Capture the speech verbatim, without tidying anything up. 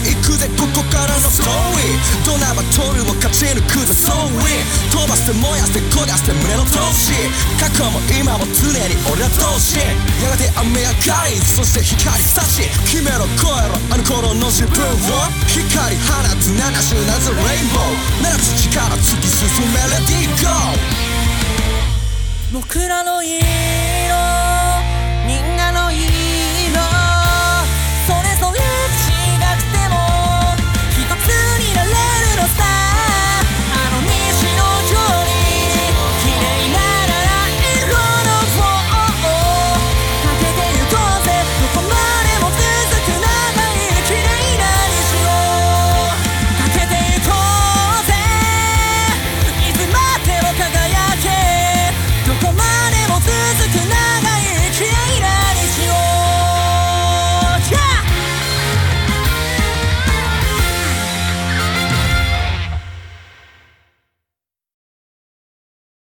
行くぜここからのストーリー。どんなバトルも勝ち抜くぜソーウィン。飛ばして燃やして焦がして胸の闘志。過去も今も常に俺ら同士。やがて雨上がりそして光差し決めろ超えろあの頃の自分を。光放つ七種なぜレインボー。七つ力突き進めレディーゴー。 僕らの色